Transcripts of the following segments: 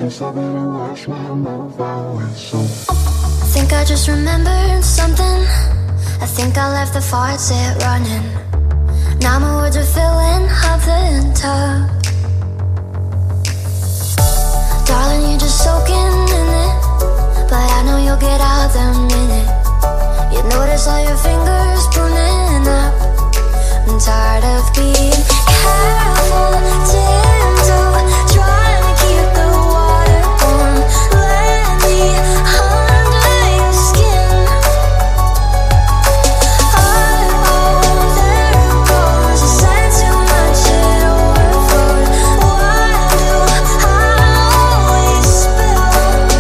Guess I better wash my mouth out with soap. I think I just remembered something. I think I left the faucet running. Now my words are filling up the tub. Darling, you're just soaking in it, but I know you'll get out the minute you notice all your fingers pruning up. I'm tired of being careful, gentle, trying to keep the water warm. Let me under your skin. Oh, there it goes. You said too much, it overflowed. Why do I always spill?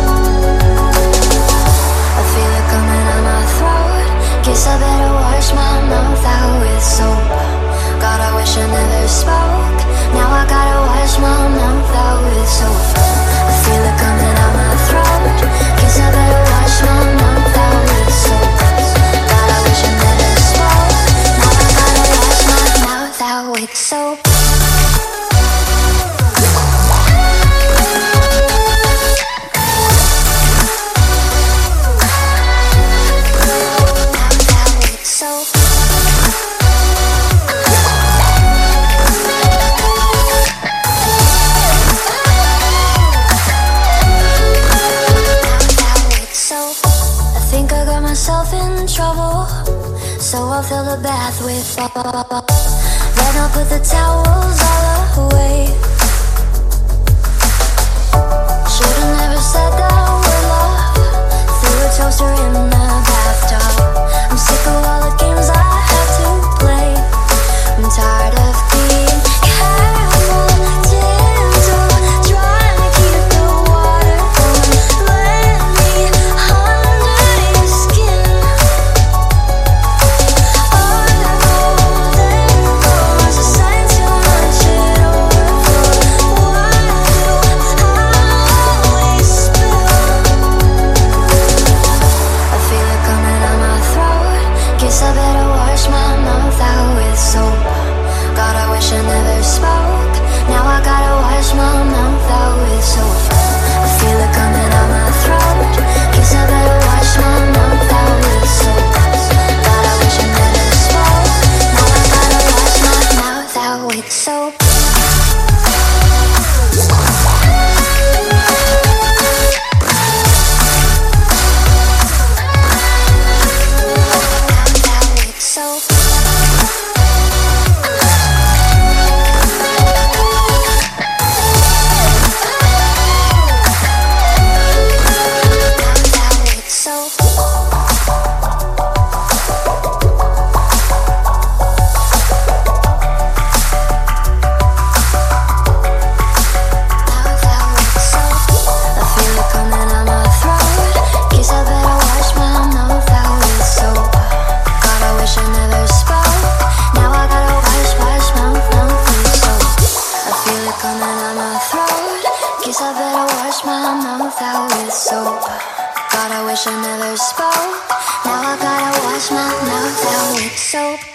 I feel it coming out my throat. Guess I better wash my mouth out with soap. God, I wish I never spoke. Now I gotta wash my mouth out with soap. I feel it coming out my throat. Guess I better wash my mouth out with soap. God, I wish I never spoke. Now I gotta wash my mouth out with soap. Myself in trouble, so I'll fill the bath with bubbles. Then I'll put the towels all away. Should've never said that word love. Threw a toaster in the bathtub. I'm sick of all the games I have to play. I'm tired of being careful, gentle, trying to keep the water warm. Let me under your skin. Oh, there it goes. You said too much, it overflowed. Why do I always spill? I feel it coming out my throat. Guess I better wash my mouth out with soap. God, I wish I never spoke. Now I gotta wash my mouth out with soap. I feel it coming out my throat. Guess I better wash my mouth out with soap. God, I wish I never spoke. Now I gotta wash my mouth out with soap. Guess I better wash my mouth out with soap. God, I wish I never spoke. Now I gotta wash my mouth out with soap.